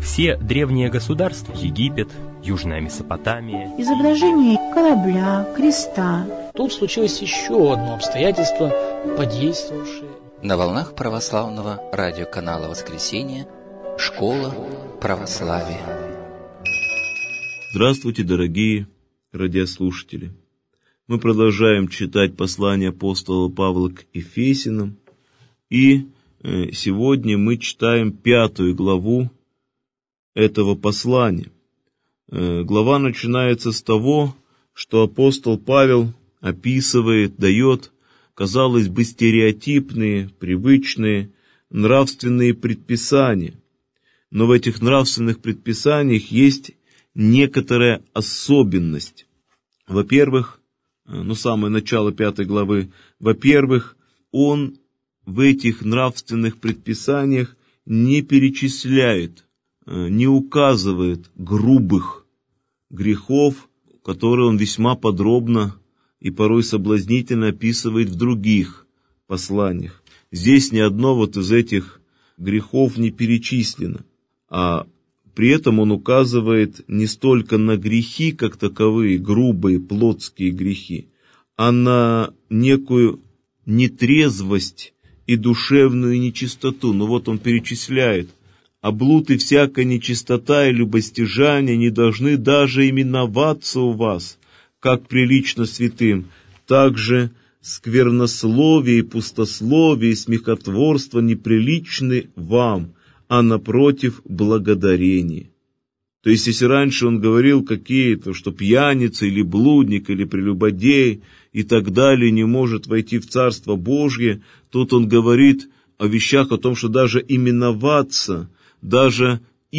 Все древние государства, Египет, Южная Месопотамия, изображение корабля, креста. Тут случилось еще одно обстоятельство, подействовавшее. На волнах православного радиоканала «Воскресенье» «Школа православия». Здравствуйте, дорогие радиослушатели! Мы продолжаем читать послание апостола Павла к Ефесянам, и сегодня мы читаем 5 главу этого послания. Глава начинается с того, что апостол Павел описывает, дает, казалось бы, стереотипные, привычные, нравственные предписания. Но в этих нравственных предписаниях есть некоторая особенность. Во-первых, самое начало 5 главы, во-первых, он в этих нравственных предписаниях не перечисляет, не указывает грубых грехов, которые он весьма подробно и порой соблазнительно описывает в других посланиях. Здесь ни одно из этих грехов не перечислено, а при этом он указывает не столько на грехи, как таковые, грубые плотские грехи, а на некую нетрезвость и душевную нечистоту. Он перечисляет: «А блуд и всякая нечистота и любостяжание не должны даже именоваться у вас, как прилично святым, также сквернословие и пустословие и смехотворство неприличны вам, а напротив благодарение». То есть, если раньше он говорил какие-то, что пьяница или блудник или прелюбодей и так далее не может войти в Царство Божье, тут он говорит о вещах, о том, что даже именоваться, даже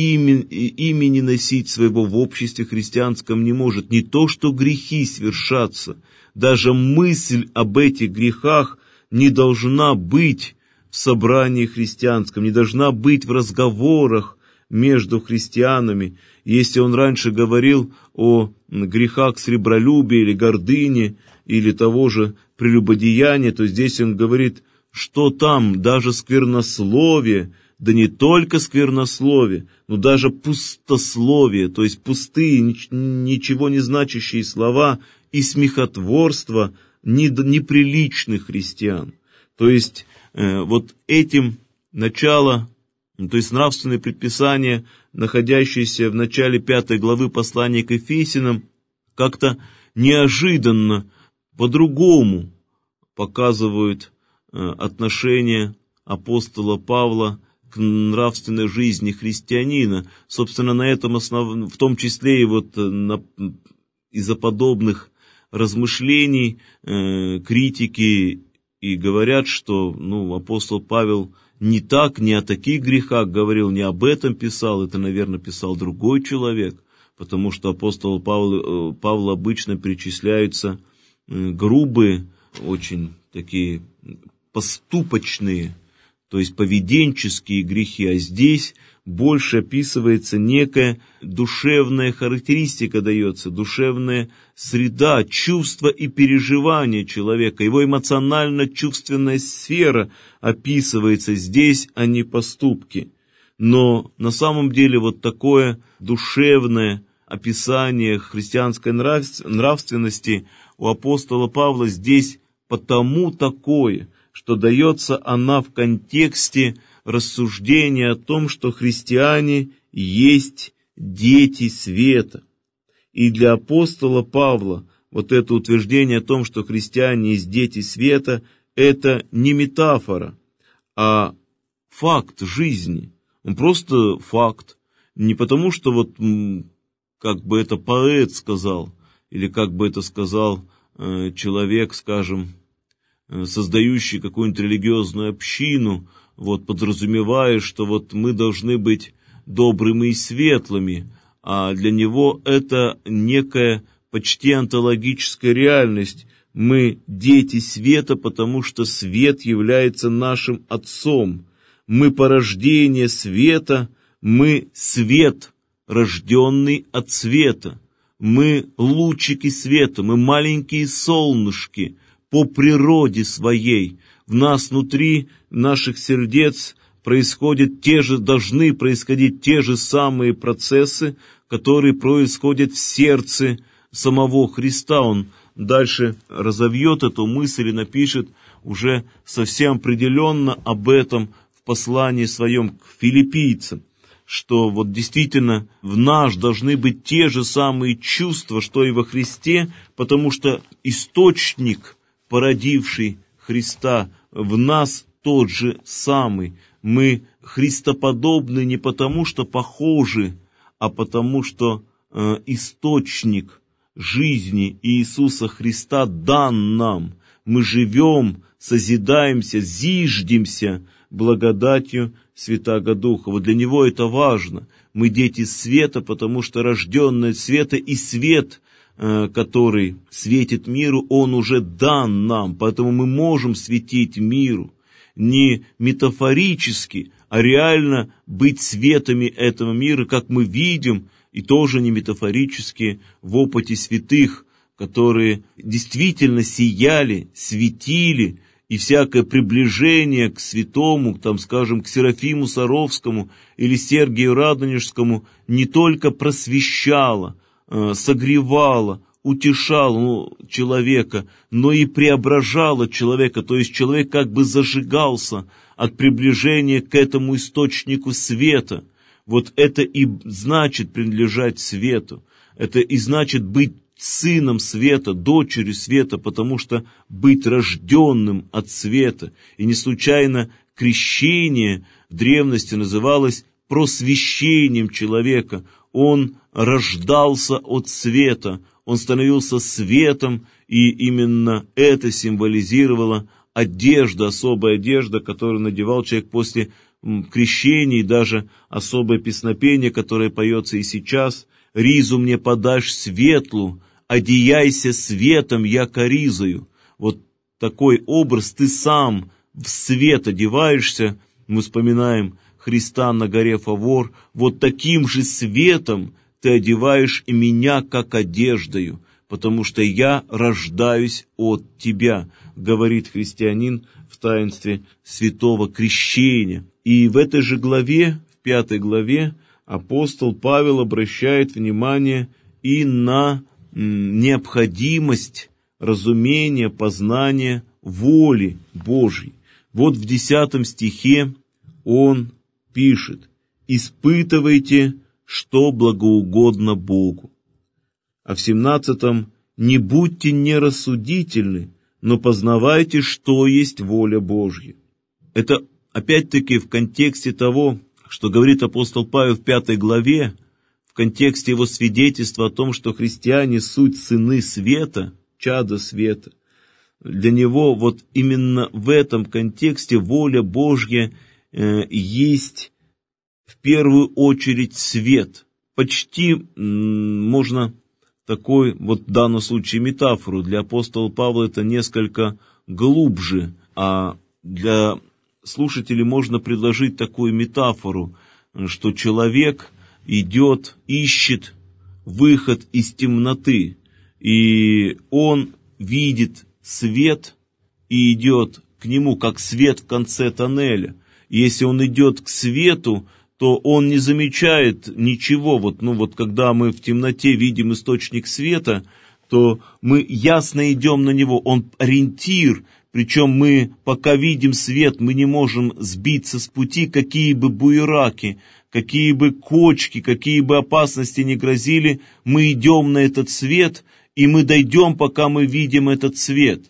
имени носить своего в обществе христианском не может. Не то, что грехи свершатся, даже мысль об этих грехах не должна быть в собрании христианском, не должна быть в разговорах между христианами. Если он раньше говорил о грехах сребролюбия или гордыни, или того же прелюбодеяния, то здесь он говорит, что там даже сквернословие, да не только сквернословие, но даже пустословие, то есть пустые, ничего не значащие слова и смехотворство неприличных христиан. То есть этим начало, то есть нравственные предписания, находящиеся в начале 5 главы послания к Ефесянам, как-то неожиданно, по-другому показывают отношение апостола Павла к нравственной жизни христианина. Собственно, на этом в том числе и из-за подобных размышлений критики и говорят, что апостол Павел не о таких грехах говорил, не об этом писал, это, наверное, писал другой человек, потому что апостолу Павлу обычно перечисляются грубые, очень такие поступочные, то есть поведенческие грехи, а здесь больше описывается некая душевная характеристика, дается душевная среда, чувства и переживания человека, его эмоционально-чувственная сфера описывается здесь, а не поступки. Но на самом деле такое душевное описание христианской нравственности у апостола Павла здесь потому такое, что дается она в контексте рассуждения о том, что христиане есть дети света. И для апостола Павла это утверждение о том, что христиане есть дети света, это не метафора, а факт жизни. Он просто факт. Не потому, что как бы это поэт сказал, или как бы это сказал человек, скажем, создающий какую-нибудь религиозную общину, подразумевая, что мы должны быть добрыми и светлыми, а для него это некая почти онтологическая реальность. Мы дети света, потому что свет является нашим отцом. Мы порождение света, мы свет, рожденный от света. Мы лучики света, мы маленькие солнышки по природе своей. В нас внутри наших сердец должны происходить те же самые процессы, которые происходят в сердце самого Христа. Он дальше разовьет эту мысль и напишет уже совсем определенно об этом в послании своем к филиппийцам, что вот действительно в нас должны быть те же самые чувства, что и во Христе, потому что источник, породивший Христа, в нас тот же самый. Мы христоподобны не потому, что похожи, а потому, что источник жизни Иисуса Христа дан нам. Мы живем, созидаемся, зиждемся благодатью Святаго Духа. Вот для Него это важно. Мы дети света, потому что рожденные от света, и свет, который светит миру, он уже дан нам. Поэтому мы можем светить миру. Не метафорически, а реально быть светами этого мира, как мы видим, и тоже не метафорически в опыте святых, которые действительно сияли, светили, и всякое приближение к святому, там, скажем, к Серафиму Саровскому или Сергию Радонежскому не только просвещало, согревало, утешало человека, но и преображало человека, то есть человек как бы зажигался от приближения к этому источнику света. Вот это и значит принадлежать свету, это и значит быть сыном света, дочерью света, потому что быть рожденным от света. И не случайно крещение в древности называлось просвещением человека. Он рождался от света, он становился светом, и именно это символизировало одежда, особая одежда, которую надевал человек после крещения, и даже особое песнопение, которое поется и сейчас. «Ризу мне подашь светлу, одеяйся светом, яко ризою». Вот такой образ, ты сам в свет одеваешься, мы вспоминаем Христа на горе Фавор, вот таким же светом ты одеваешь и меня, как одеждою, потому что я рождаюсь от тебя, говорит христианин в таинстве святого крещения. И в этой же главе, в 5 главе, апостол Павел обращает внимание и на необходимость разумения, познания воли Божьей. Вот в 10 стихе он пишет: «Испытывайте, что благоугодно Богу». А в 17: «Не будьте нерассудительны, но познавайте, что есть воля Божья». Это опять-таки в контексте того, что говорит апостол Павел в 5 главе, в контексте его свидетельства о том, что христиане суть сыны света, чада света. Для него вот именно в этом контексте воля Божья есть в первую очередь свет. Почти можно такой, вот в данном случае метафору, для апостола Павла это несколько глубже, а для слушателей можно предложить такую метафору, что человек идет, ищет выход из темноты, и он видит свет и идет к нему, как свет в конце тоннеля. Если он идет к свету, то он не замечает ничего. Вот когда мы в темноте видим источник света, то мы ясно идем на него, он ориентир. Причем мы, пока видим свет, мы не можем сбиться с пути, какие бы буераки, какие бы кочки, какие бы опасности ни грозили, мы идем на этот свет, и мы дойдем, пока мы видим этот свет.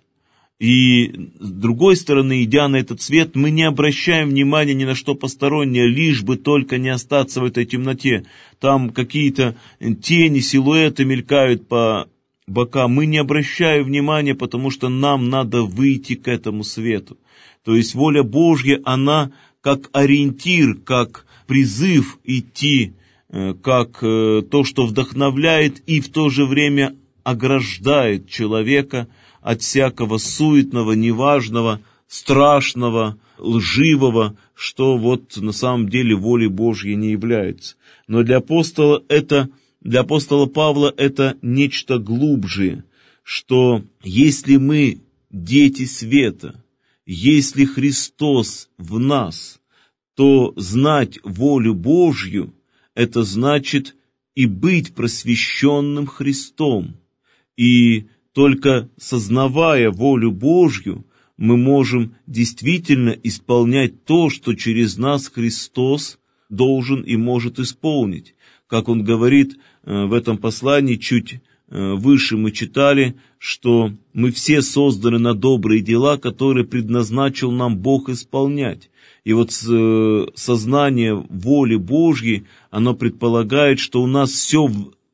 И с другой стороны, идя на этот свет, мы не обращаем внимания ни на что постороннее, лишь бы только не остаться в этой темноте. Там какие-то тени, силуэты мелькают по бока, мы не обращаем внимания, потому что нам надо выйти к этому свету. То есть воля Божья, она как ориентир, как призыв идти, как то, что вдохновляет и в то же время ограждает человека от всякого суетного, неважного, страшного, лживого, что вот на самом деле волей Божьей не является. Но для апостола Павла это нечто глубже, что если мы дети света, если Христос в нас, то знать волю Божью – это значит и быть просвещенным Христом. И только сознавая волю Божью, мы можем действительно исполнять то, что через нас Христос должен и может исполнить. Как он говорит в этом послании, чуть выше мы читали, что мы все созданы на добрые дела, которые предназначил нам Бог исполнять. И вот сознание воли Божьей, оно предполагает, что у нас все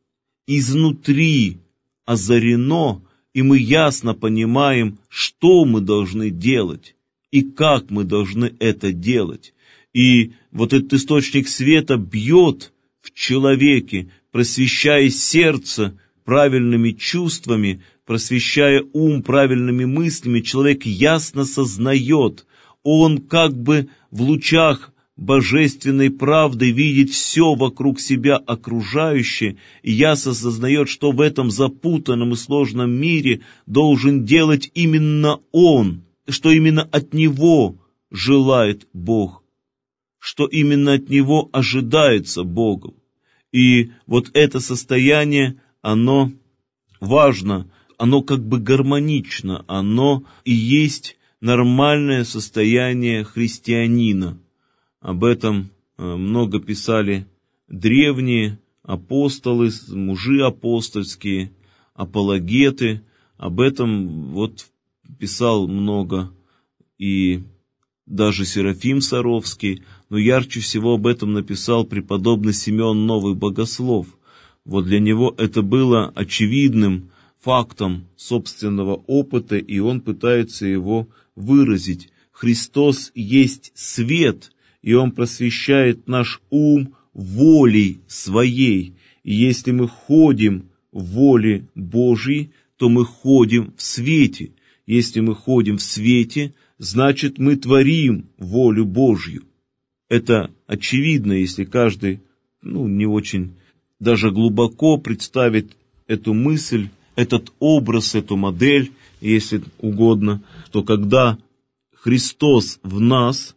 изнутри озарено, и мы ясно понимаем, что мы должны делать и как мы должны это делать. И вот этот источник света бьет в человеке, просвещая сердце правильными чувствами, просвещая ум правильными мыслями, человек ясно сознает, он как бы в лучах божественной правды видит все вокруг себя окружающее и ясно сознает, что в этом запутанном и сложном мире должен делать именно он, что именно от него желает Бог, что именно от него ожидается Богом. И вот это состояние, оно важно, оно как бы гармонично, оно и есть нормальное состояние христианина. Об этом много писали древние апостолы, мужи апостольские, апологеты. Об этом вот писал много и даже Серафим Саровский, но ярче всего об этом написал преподобный Симеон Новый Богослов. Вот для него это было очевидным фактом собственного опыта, и он пытается его выразить. Христос есть свет, и Он просвещает наш ум волей Своей. И если мы ходим в воле Божьей, то мы ходим в свете. Если мы ходим в свете, значит мы творим волю Божью. Это очевидно, если каждый, не очень даже глубоко представит эту мысль, этот образ, эту модель, если угодно, то когда Христос в нас,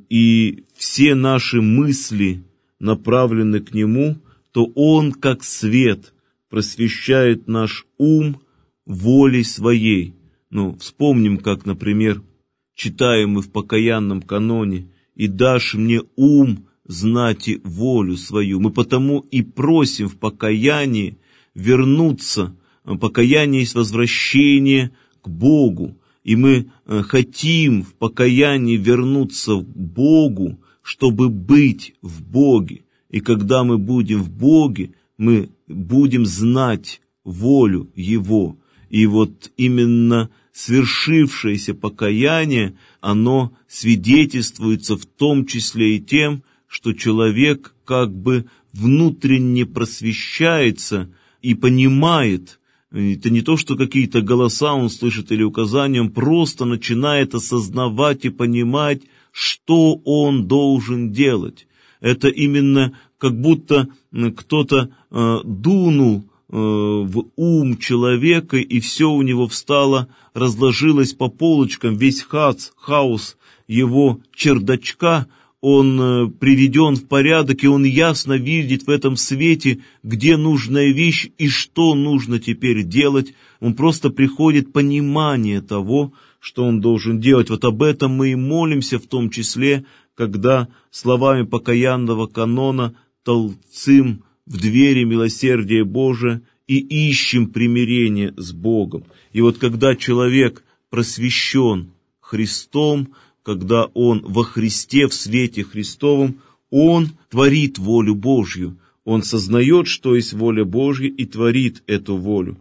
и все наши мысли направлены к Нему, то Он, как свет, просвещает наш ум волей Своей. Вспомним, как, например, читаем мы в покаянном каноне: «И дашь мне ум знать и волю свою». Мы потому и просим в покаянии вернуться. Покаяние есть возвращение к Богу. И мы хотим в покаянии вернуться к Богу, чтобы быть в Боге. И когда мы будем в Боге, мы будем знать волю Его. И вот именно свершившееся покаяние, оно свидетельствуется в том числе и тем, что человек как бы внутренне просвещается и понимает. Это не то, что какие-то голоса он слышит или указания, он просто начинает осознавать и понимать, что он должен делать. Это именно как будто кто-то дунул в ум человека, и все у него встало, разложилось по полочкам, весь хаос его чердачка, он приведен в порядок, и он ясно видит в этом свете, где нужная вещь и что нужно теперь делать. Он просто приходит понимание того, что он должен делать. Вот об этом мы и молимся, в том числе, когда словами покаянного канона толцим в двери милосердия Божия и ищем примирение с Богом. И вот когда человек просвещен Христом, когда он во Христе, в свете Христовом, он творит волю Божью. Он сознает, что есть воля Божья, и творит эту волю.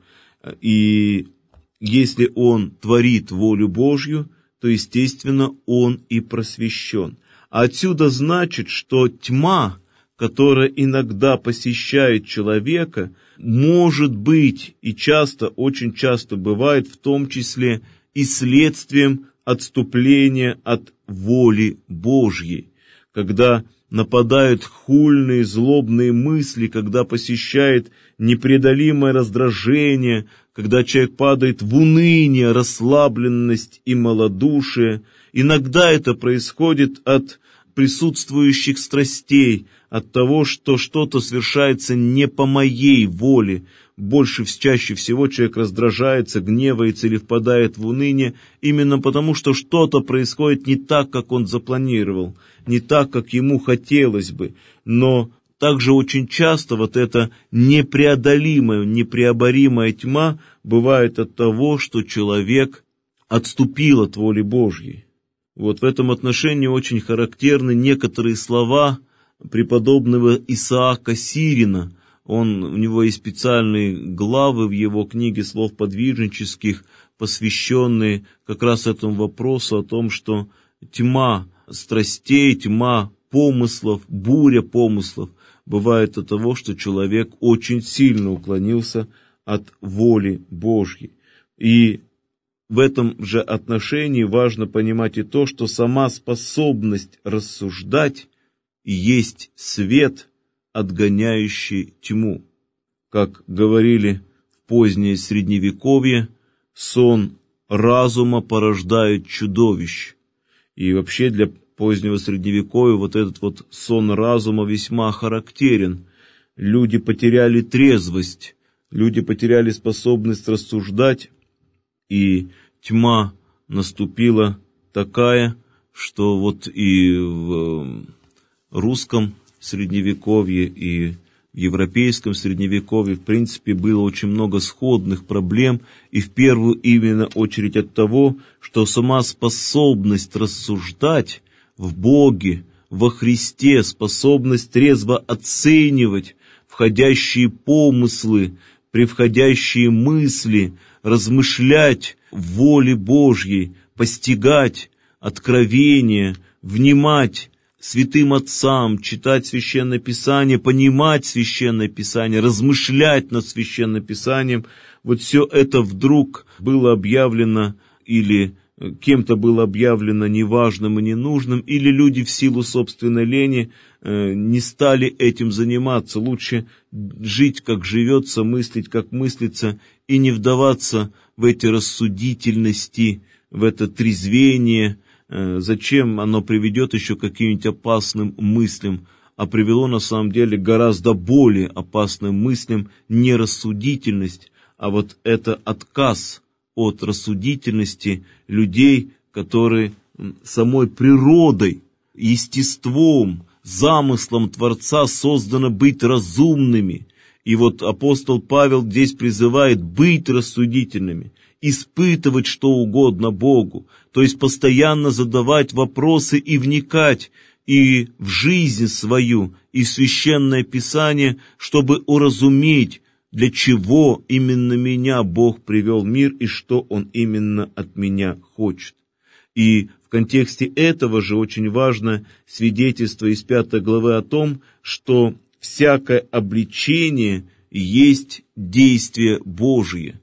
И если он творит волю Божью, то, естественно, он и просвещен. А отсюда значит, что тьма, которая иногда посещает человека, может быть и часто, очень часто бывает, в том числе и следствием отступления от воли Божьей, когда нападают хульные, злобные мысли, когда посещает непреодолимое раздражение, когда человек падает в уныние, расслабленность и малодушие. Иногда это происходит от присутствующих страстей, от того, что что-то совершается не по моей воле. Чаще всего человек раздражается, гневается или впадает в уныние именно потому, что что-то происходит не так, как он запланировал, не так, как ему хотелось бы. Но также очень часто вот эта непреодолимая, непреоборимая тьма бывает от того, что человек отступил от воли Божьей. Вот в этом отношении очень характерны некоторые слова преподобного Исаака Сирина. У него есть специальные главы в его книге слов подвижнических, посвященные как раз этому вопросу о том, что тьма страстей, тьма помыслов, буря помыслов бывает от того, что человек очень сильно уклонился от воли Божьей. И в этом же отношении важно понимать и то, что сама способность рассуждать есть свет, отгоняющий тьму. Как говорили в позднее Средневековье, сон разума порождает чудовищ. И вообще для позднего Средневековья вот этот вот сон разума весьма характерен. Люди потеряли трезвость, люди потеряли способность рассуждать, и тьма наступила такая, что вот и в русском Средневековье, и в европейском Средневековье, в принципе, было очень много сходных проблем, и в первую именно очередь от того, что сама способность рассуждать в Боге, во Христе, способность трезво оценивать входящие помыслы, превходящие мысли, размышлять в воле Божьей, постигать откровение, внимать святым отцам, читать Священное Писание, понимать Священное Писание, размышлять над Священным Писанием. Вот все это вдруг было объявлено или кем-то было объявлено неважным и ненужным, или люди в силу собственной лени не стали этим заниматься. Лучше жить, как живется, мыслить, как мыслится, и не вдаваться в эти рассудительности, в это трезвение. Зачем оно приведет еще к каким-нибудь опасным мыслям? А привело на самом деле гораздо более опасным мыслям не рассудительность, а вот это отказ от рассудительности людей, которые самой природой, естеством, замыслом Творца созданы быть разумными. И вот апостол Павел здесь призывает быть рассудительными, испытывать что угодно Богу, то есть постоянно задавать вопросы и вникать и в жизнь свою, и в Священное Писание, чтобы уразуметь, для чего именно меня Бог привел в мир и что Он именно от меня хочет. И в контексте этого же очень важно свидетельство из 5 главы о том, что всякое обличение есть действие Божие.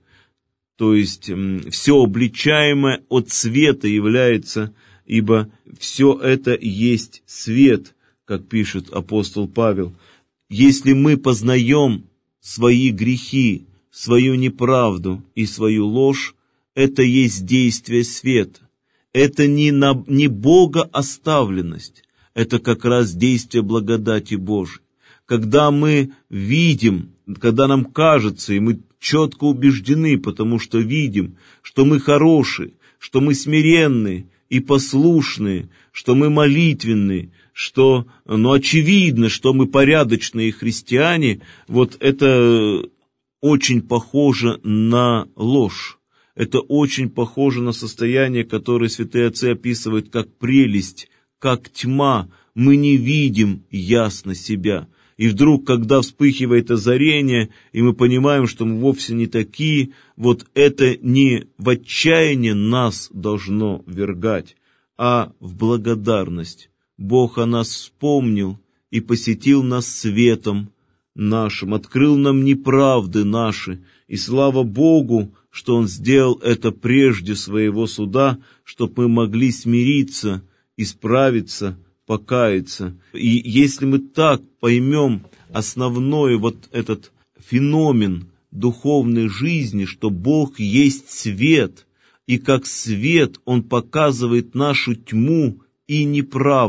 То есть все обличаемое от света является, ибо все это есть свет, как пишет апостол Павел. Если мы познаем свои грехи, свою неправду и свою ложь, это есть действие света. Это не Бога оставленность, это как раз действие благодати Божией. Когда мы видим, когда нам кажется, и мы четко убеждены, потому что видим, что мы хорошие, что мы смиренные и послушные, что мы молитвенные, что, очевидно, что мы порядочные христиане, вот это очень похоже на ложь. Это очень похоже на состояние, которое святые отцы описывают как прелесть, как тьма. Мы не видим ясно себя. И вдруг, когда вспыхивает озарение, и мы понимаем, что мы вовсе не такие, вот это не в отчаяние нас должно ввергать, а в благодарность. Бог о нас вспомнил и посетил нас светом нашим, открыл нам неправды наши, и слава Богу, что Он сделал это прежде своего суда, чтобы мы могли смириться, исправиться, покаяться. И если мы так поймем основной вот этот феномен духовной жизни, что Бог есть свет, и как свет Он показывает нашу тьму и неправду,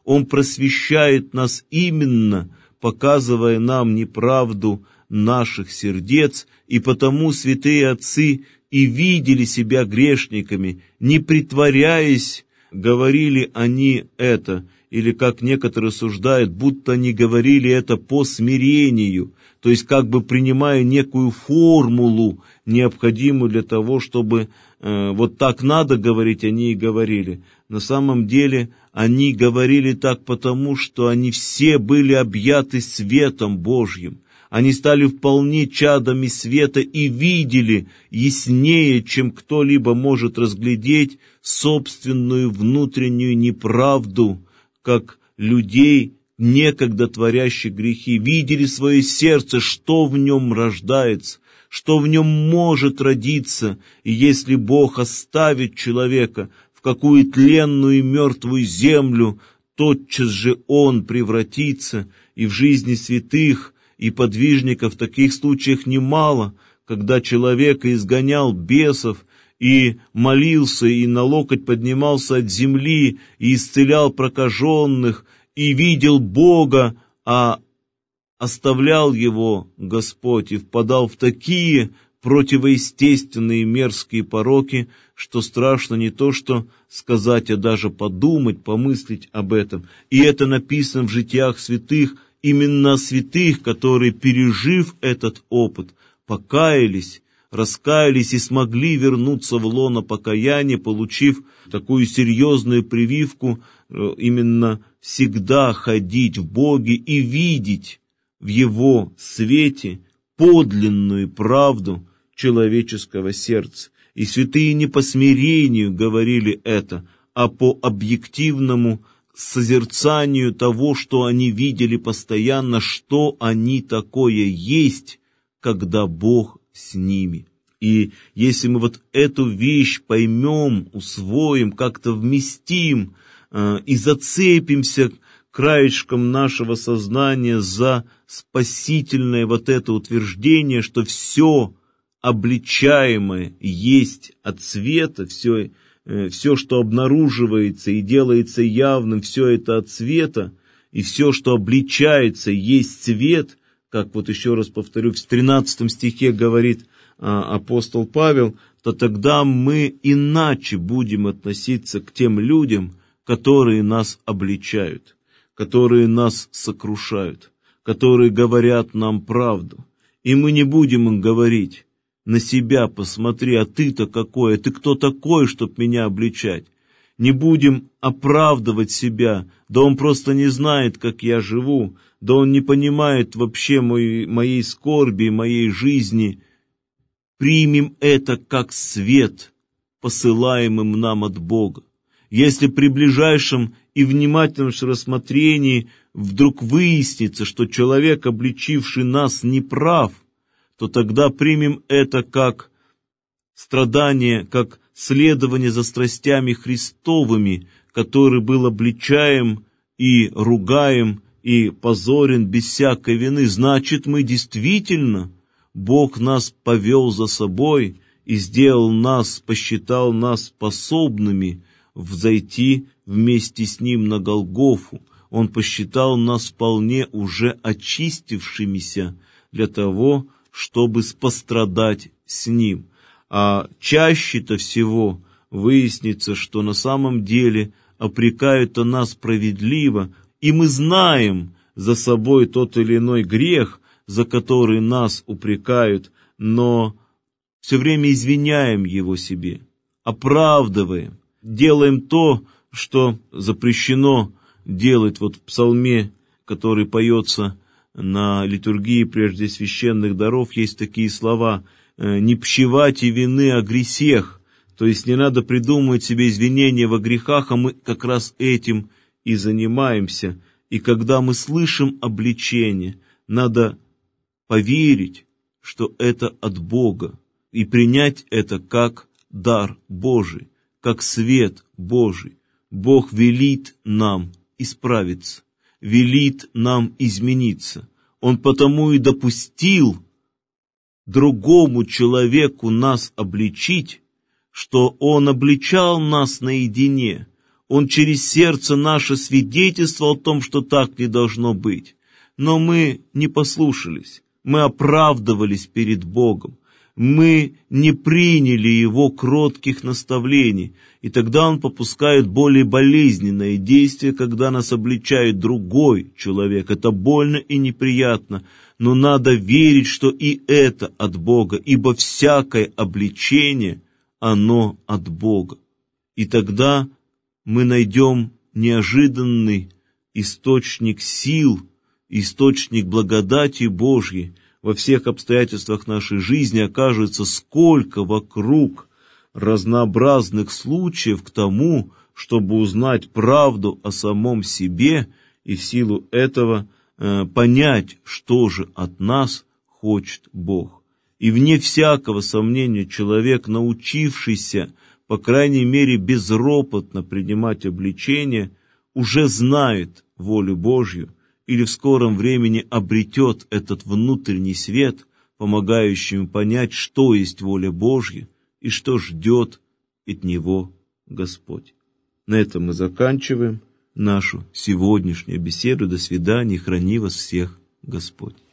Он просвещает нас именно, показывая нам неправду наших сердец, и потому святые отцы и видели себя грешниками, не притворяясь, говорили они это, или, как некоторые рассуждают, будто они говорили это по смирению, то есть как бы принимая некую формулу, необходимую для того, чтобы вот так надо говорить, они и говорили. На самом деле они говорили так потому, что они все были объяты светом Божьим. Они стали вполне чадами света и видели яснее, чем кто-либо может разглядеть, собственную внутреннюю неправду, как людей, некогда творящих грехи, видели свое сердце, что в нем рождается, что в нем может родиться, и если Бог оставит человека в какую тленную и мертвую землю, тотчас же он превратится, и в жизни святых и подвижников в таких случаях немало, когда человек изгонял бесов, и молился, и на локоть поднимался от земли, и исцелял прокаженных, и видел Бога, а оставлял его Господь, и впадал в такие противоестественные мерзкие пороки, что страшно не то что сказать, а даже подумать, помыслить об этом. И это написано в житиях святых, именно святых, которые, пережив этот опыт, покаялись, раскаялись и смогли вернуться в лоно покаяния, получив такую серьезную прививку, именно всегда ходить в Боге и видеть в Его свете подлинную правду человеческого сердца. И святые не по смирению говорили это, а по объективному созерцанию того, что они видели постоянно, что они такое есть, когда Бог с ними. И если мы вот эту вещь поймем, усвоим, как-то вместим и зацепимся краешком нашего сознания за спасительное вот это утверждение, что все обличаемое есть от света, все, что обнаруживается и делается явным, все это от света, и все, что обличается, есть свет, как вот еще раз повторю, в 13 стихе говорит апостол Павел, то тогда мы иначе будем относиться к тем людям, которые нас обличают, которые нас сокрушают, которые говорят нам правду. И мы не будем им говорить: на себя посмотри, а ты-то какой, а ты кто такой, чтоб меня обличать? Не будем оправдывать себя, да он просто не знает, как я живу, да он не понимает вообще моей скорби, моей жизни. Примем это как свет, посылаемым нам от Бога. Если при ближайшем и внимательном рассмотрении вдруг выяснится, что человек, обличивший нас, не прав, то тогда примем это как страдание, как следование за страстями Христовыми, который был обличаем и ругаем и позорен без всякой вины. Значит, мы действительно, Бог нас повел за собой и сделал нас, посчитал нас способными взойти вместе с Ним на Голгофу. Он посчитал нас вполне уже очистившимися для того, чтобы пострадать с Ним. А чаще-то всего выяснится, что на самом деле опрекают-то нас справедливо, и мы знаем за собой тот или иной грех, за который нас упрекают, но все время извиняем его себе, оправдываем, делаем то, что запрещено делать. Вот в псалме, который поется на литургии прежде священных даров, есть такие слова: «Не пщевать и вины о гресех». То есть не надо придумывать себе извинения во грехах, а мы как раз этим и занимаемся. И когда мы слышим обличение, надо поверить, что это от Бога, и принять это как дар Божий, как свет Божий. Бог велит нам исправиться, велит нам измениться. Он потому и допустил другому человеку нас обличить, что он обличал нас наедине. Он через сердце наше свидетельствовал о том, что так не должно быть. Но мы не послушались, мы оправдывались перед Богом, мы не приняли Его кротких наставлений, и тогда Он попускает более болезненное действие, когда нас обличает другой человек. Это больно и неприятно, но надо верить, что и это от Бога, ибо всякое обличение, оно от Бога. И тогда мы найдем неожиданный источник сил, источник благодати Божьей. Во всех обстоятельствах нашей жизни окажется сколько вокруг разнообразных случаев к тому, чтобы узнать правду о самом себе и в силу этого понять, что же от нас хочет Бог. И вне всякого сомнения человек, научившийся, по крайней мере, безропотно принимать обличение, уже знает волю Божью или в скором времени обретет этот внутренний свет, помогающий ему понять, что есть воля Божья и что ждет от него Господь. На этом мы заканчиваем нашу сегодняшнюю беседу. До свидания, храни вас всех Господь.